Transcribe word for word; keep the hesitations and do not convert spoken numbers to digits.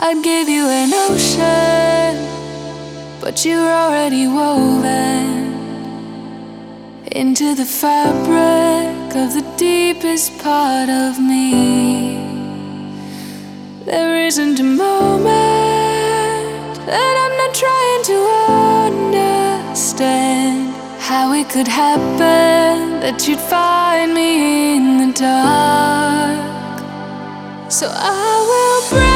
I'd give you an ocean, but you're already woven into the fabric of the deepest part of me. There isn't a moment that I'm not trying to understand how it could happen that you'd find me in the dark. So I will break